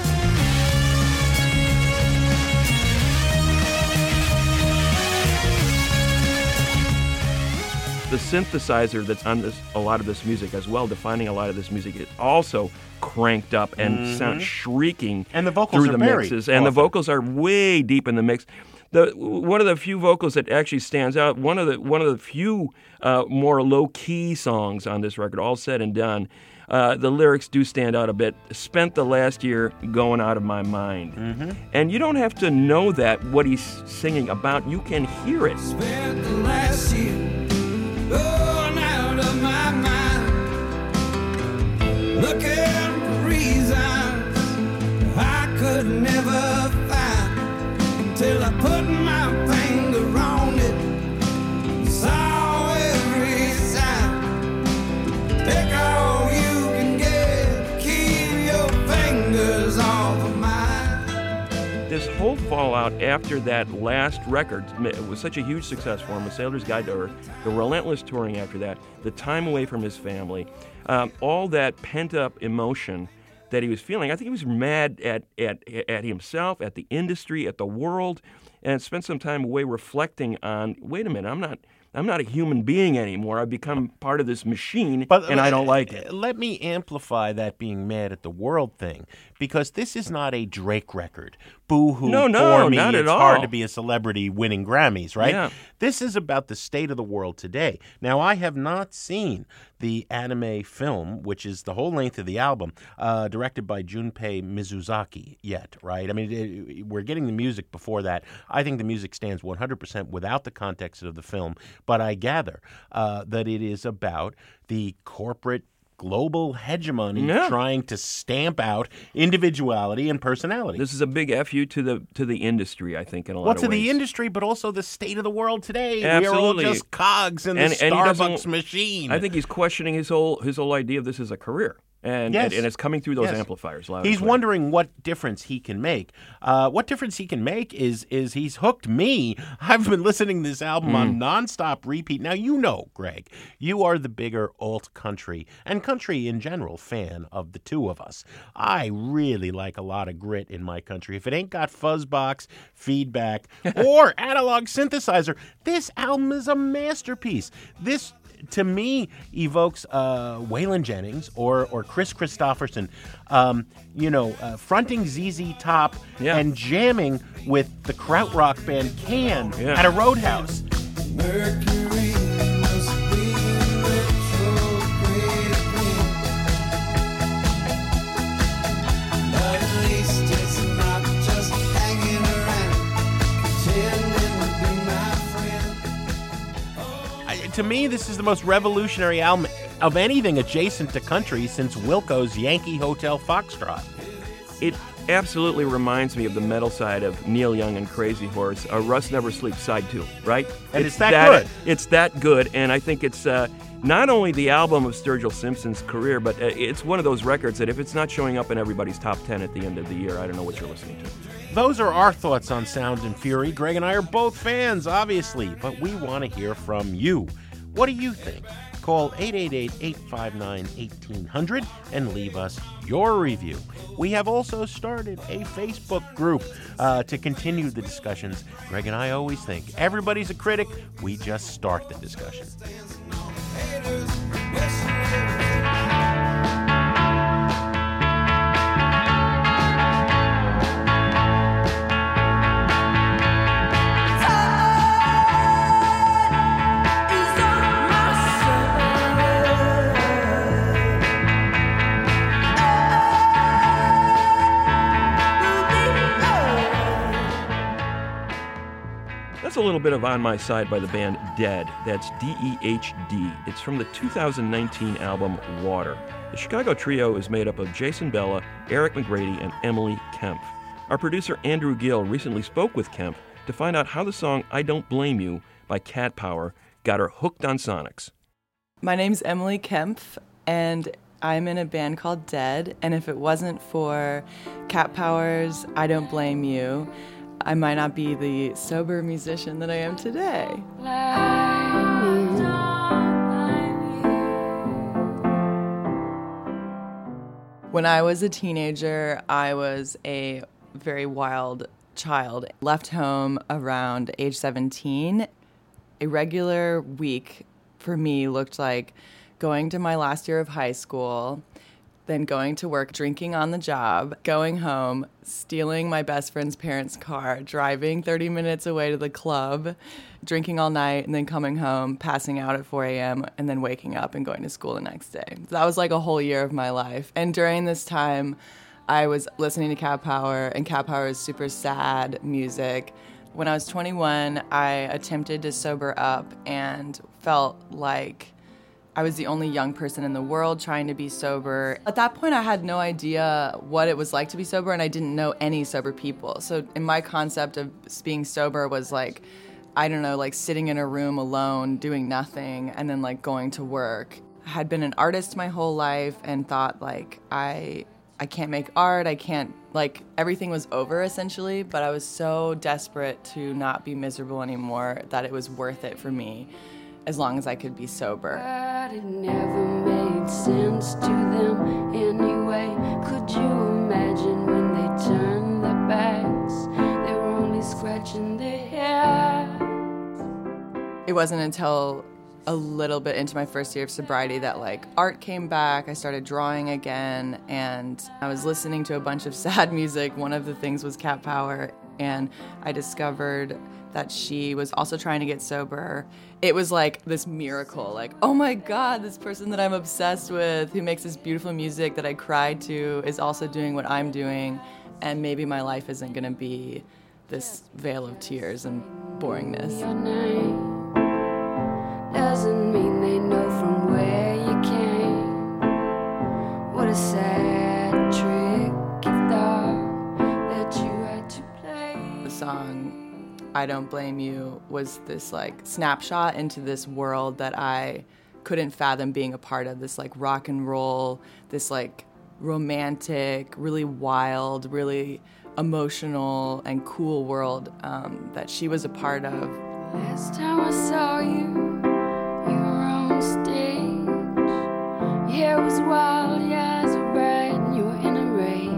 The synthesizer that's on this, a lot of this music as well, defining a lot of this music, is also cranked up and sound shrieking And the vocals through are the very mixes. And the often. vocals are way deep in the mix. The one of the few vocals that actually stands out, one of the one of the few uh, more low key songs on this record, all said and done. Uh, the lyrics do stand out a bit. Spent the last year going out of my mind. Mm-hmm. And you don't have to know that, what he's singing about. You can hear it. Spent the last year going out of my mind, looking for reasons I could never find, until I put my finger on it, saw every sign. Take all you can get, keep your fingers off of mine. This whole fallout after that last record, it was such a huge success for him, A Sailor's Guide to Earth, the relentless touring after that, the time away from his family, um, all that pent-up emotion that he was feeling. I think he was mad at, at, at himself, at the industry, at the world, and spent some time away reflecting on, wait a minute, I'm not... I'm not a human being anymore. I've become part of this machine, But and I don't uh, like it. Let me amplify that being mad at the world thing, because this is not a Drake record. Boo-hoo, No, no, poor me, not at it's hard all. to be a celebrity winning Grammys, right? Yeah. This is about the state of the world today. Now, I have not seen the anime film, which is the whole length of the album, uh, directed by Junpei Mizuzaki yet, right? I mean, it, we're getting the music before that. I think the music stands one hundred percent without the context of the film, but I gather uh, that it is about the corporate global hegemony Yeah. trying to stamp out individuality and personality. This is a big F you to the to the industry, I think, in a lot well, of to ways. the industry, but also the state of the world today. Absolutely. We are all just cogs in And- the and he Starbucks doesn't- machine. I think he's questioning his whole his whole idea of this as a career, and Yes. and, and it's coming through those Yes. amplifiers. Loud and He's clear. wondering what difference he can make. Uh, what difference he can make is is he's hooked me. I've been listening to this album on nonstop repeat. Now you know, Greg, you are the bigger alt country and country in general fan of the two of us. I really like a lot of grit in my country. If it ain't got fuzzbox, feedback, or analog synthesizer, this album is a masterpiece. This to me evokes uh, Waylon Jennings or or Chris Christopherson, um, you know, uh, fronting Z Z Top Yeah. and jamming with the krautrock band Can Yeah. at a roadhouse. Mercury must be in retrograde again. But at least it's not just hanging around, pretending to be my friend. I, to me, this is the most revolutionary album of anything adjacent to country since Wilco's Yankee Hotel Foxtrot. It absolutely reminds me of the metal side of Neil Young and Crazy Horse, uh, Rust Never Sleeps Side Two, right? And it's that good. It's that good, and I think it's uh, not only the album of Sturgill Simpson's career, but uh, it's one of those records that if it's not showing up in everybody's top ten at the end of the year, I don't know what you're listening to. Those are our thoughts on Sound and Fury. Greg and I are both fans, obviously, but we want to hear from you. What do you think? Call eight eight eight, eight five nine, one eight hundred and leave us your review. We have also started a Facebook group uh, to continue the discussions. Greg and I always think everybody's a critic. We just start the discussion. That's a little bit of On My Side by the band Dead. That's D E H D. It's from the two thousand nineteen album Water. The Chicago trio is made up of Jason Bella, Eric McGrady, and Emily Kempf. Our producer Andrew Gill recently spoke with Kempf to find out how the song I Don't Blame You by Cat Power got her hooked on Sonics. My name's Emily Kempf, and I'm in a band called Dead, and if it wasn't for Cat Power's I Don't Blame You, I might not be the sober musician that I am today. When I was a teenager, I was a very wild child. Left home around age seventeen. A regular week for me looked like going to my last year of high school, then going to work, drinking on the job, going home, stealing my best friend's parents' car, driving thirty minutes away to the club, drinking all night, and then coming home, passing out at four a.m., and then waking up and going to school the next day. So that was like a whole year of my life. And during this time, I was listening to Cat Power, and Cat Power is super sad music. When I was twenty-one, I attempted to sober up and felt like I was the only young person in the world trying to be sober. At that point, I had no idea what it was like to be sober, and I didn't know any sober people. So in my concept of being sober was like, I don't know, like sitting in a room alone, doing nothing, and then like going to work. I had been an artist my whole life and thought like, I I can't make art, I can't, like everything was over essentially, but I was so desperate to not be miserable anymore that it was worth it for me, as long as I could be sober. But it never made sense to them anyway. Could you imagine when they turned their backs? They were only scratching their heads. It wasn't until a little bit into my first year of sobriety that like art came back. I started drawing again, and I was listening to a bunch of sad music. One of the things was Cat Power, and I discovered that she was also trying to get sober. It was like this miracle, like, oh my God, this person that I'm obsessed with, who makes this beautiful music that I cried to, is also doing what I'm doing, and maybe my life isn't gonna be this veil of tears and boringness. Your name doesn't mean they know from where you came. What a sad trick you thought that you had to play. The song I Don't Blame You was this like snapshot into this world that I couldn't fathom being a part of, this like rock and roll, this like romantic, really wild, really emotional and cool world um, that she was a part of. Last time I saw you, you were on stage. Your hair was wild, your eyes were bright, and you were in a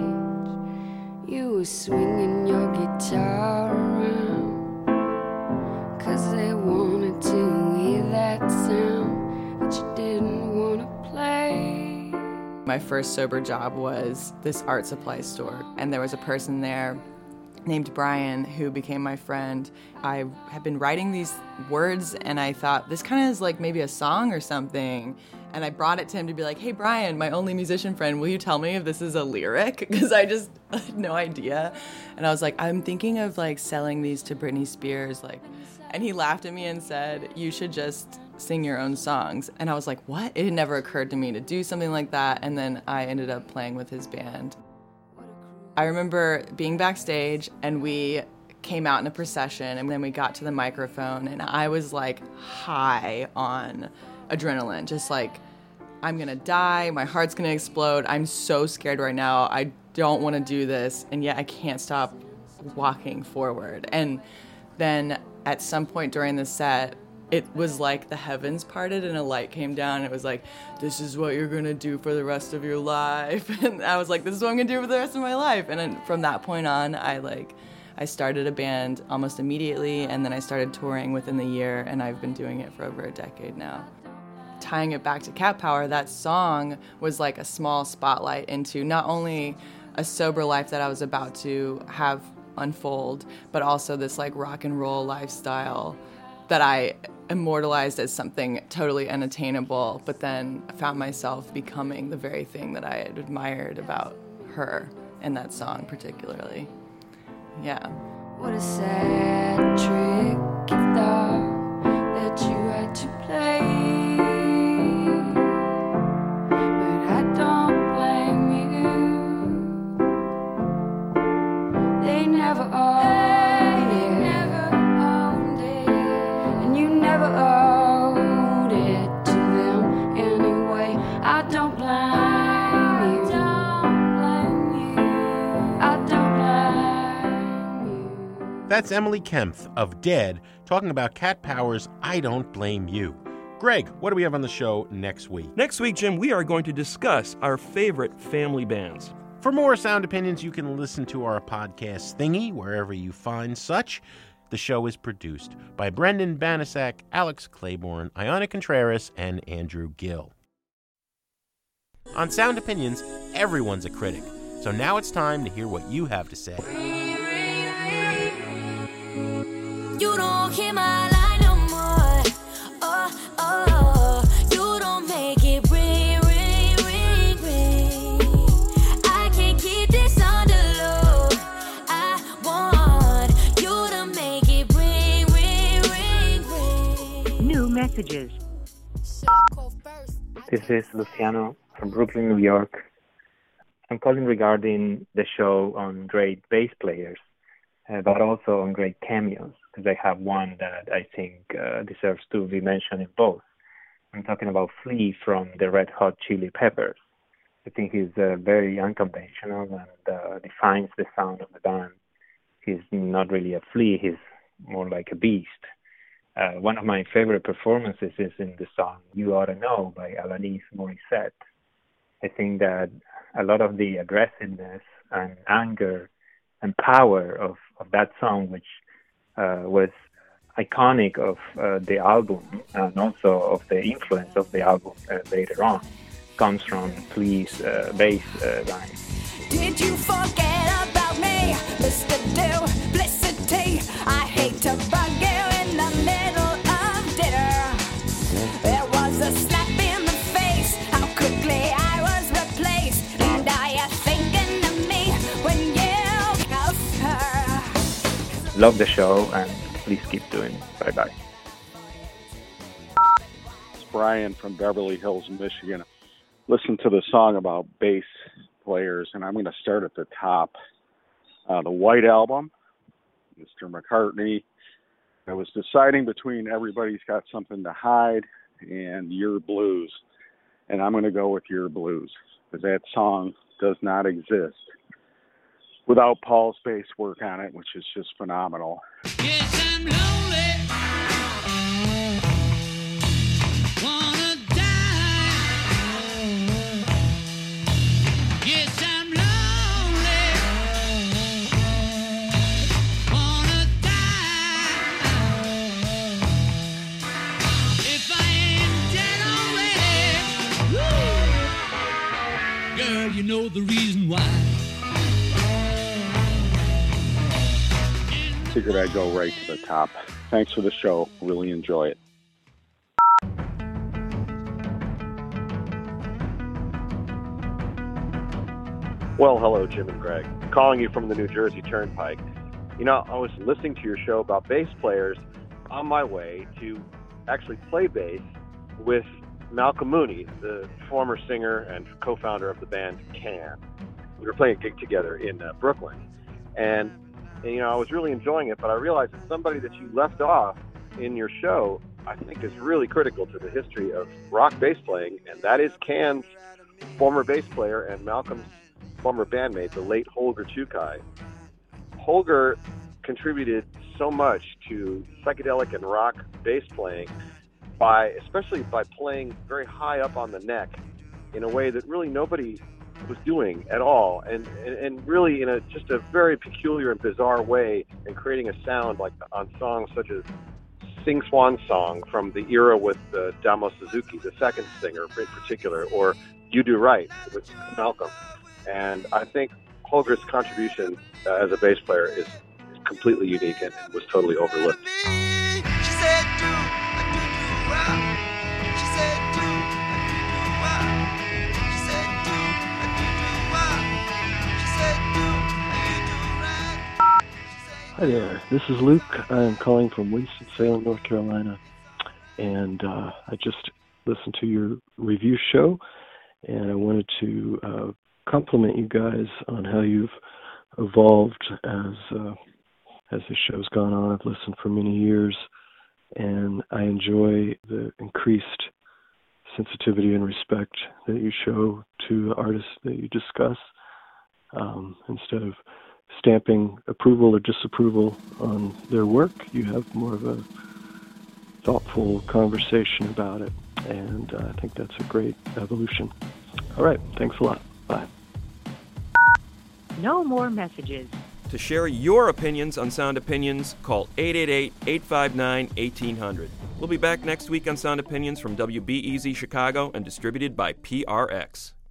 rage. You were swinging your guitar around, 'cause they wanted to hear that sound that you didn't want to play. My first sober job was this art supply store, and there was a person there named Brian who became my friend. I had been writing these words, and I thought, this kind of is like maybe a song or something. And I brought it to him to be like, hey, Brian, my only musician friend, will you tell me if this is a lyric? Because I just had no idea. And I was like, I'm thinking of like selling these to Britney Spears. Like, and he laughed at me and said, you should just sing your own songs. And I was like, what? It had never occurred to me to do something like that. And then I ended up playing with his band. I remember being backstage, and we came out in a procession, and then we got to the microphone, and I was like high on adrenaline, just like, I'm gonna die, my heart's gonna explode, I'm so scared right now, I don't want to do this, and yet I can't stop walking forward. And then at some point during the set, it was like the heavens parted and a light came down. It was like, this is what you're going to do for the rest of your life. And I was like, this is what I'm going to do for the rest of my life. And then from that point on, I like, I started a band almost immediately, and then I started touring within the year, and I've been doing it for over a decade now. Tying it back to Cat Power, that song was like a small spotlight into not only a sober life that I was about to have unfold, but also this like rock and roll lifestyle that I immortalized as something totally unattainable, but then found myself becoming the very thing that I had admired about her in that song particularly. Yeah. What a sad trick you thought that you had to play. But I don't blame you. They never owned it. Never owned it. And you never owed it to them anyway. I don't blame you. I don't blame you. I don't blame you. That's Emily Kempth of Dead talking about Cat Power's I Don't Blame You. Greg, what do we have on the show next week? Next week, Jim, we are going to discuss our favorite family bands. For more sound opinions, you can listen to our podcast Thingy wherever you find such. The show is produced by Brendan Banasak, Alex Claiborne, Iona Contreras, and Andrew Gill. On Sound Opinions, everyone's a critic. So now it's time to hear what you have to say. You don't hear my line no more. Oh, oh, you don't make it ring, ring, ring, ring. I can't keep this under load. I want you to make it ring, ring, ring, ring. New messages. This is Luciano from Brooklyn, New York. I'm calling regarding the show on great bass players, uh, but also on great cameos, because I have one that I think uh, deserves to be mentioned in both. I'm talking about Flea from the Red Hot Chili Peppers. I think he's uh, very unconventional and uh, defines the sound of the band. He's not really a flea, he's more like a beast. Uh, one of my favorite performances is in the song You Oughta Know by Alanis Morissette. I think that a lot of the aggressiveness and anger and power of, of that song, which uh, was iconic of uh, the album and also of the influence of the album uh, later on, comes from Flea's uh, bass uh, line. Did you forget about me, Mister Duplicity? I hate to bug you in the middle of dinner. There was a slap in the face, how quickly I was replaced. And are you thinking of me when you cuff her? Love the show and please keep doing it. Bye-bye. It's Brian from Beverly Hills, Michigan. Listen to the song about bass players, and I'm going to start at the top. Uh, the White Album, Mister McCartney. I was deciding between Everybody's Got Something to Hide and Your Blues, and I'm going to go with Your Blues, because that song does not exist without Paul's bass work on it, which is just phenomenal. Yes, I'm lonely. Wanna die. Yes, I'm lonely. Wanna die. If I ain't dead already. Woo. Girl, you know the reason why. Figured I'd go right to the top. Thanks for the show. Really enjoy it. Well, hello, Jim and Greg. Calling you from the New Jersey Turnpike. You know, I was listening to your show about bass players on my way to actually play bass with Malcolm Mooney, the former singer and co-founder of the band Can. We were playing a gig together in uh, Brooklyn. And And, you know, I was really enjoying it, but I realized that somebody that you left off in your show, I think is really critical to the history of rock bass playing, and that is Can's former bass player and Malcolm's former bandmate, the late Holger Chukai. Holger contributed so much to psychedelic and rock bass playing by, especially by playing very high up on the neck in a way that really nobody was doing at all, and, and, and really in a just a very peculiar and bizarre way, and creating a sound like on songs such as Sing Swan Song from the era with uh, Damo Suzuki, the second singer in particular, or You Do Right with Malcolm. And I think Holger's contribution uh, as a bass player is, is completely unique and was totally overlooked. Hi there, this is Luke. I'm calling from Winston-Salem, North Carolina, and uh, I just listened to your review show, and I wanted to uh, compliment you guys on how you've evolved as uh, as the show's gone on. I've listened for many years, and I enjoy the increased sensitivity and respect that you show to the artists that you discuss, um, instead of stamping approval or disapproval on their work. You have more of a thoughtful conversation about it, and uh, I think that's a great evolution. All right, thanks a lot. Bye. No more messages. To share your opinions on Sound Opinions, call eight eight eight, eight five nine, one eight zero zero. We'll be back next week on Sound Opinions from W B E Z Chicago and distributed by P R X.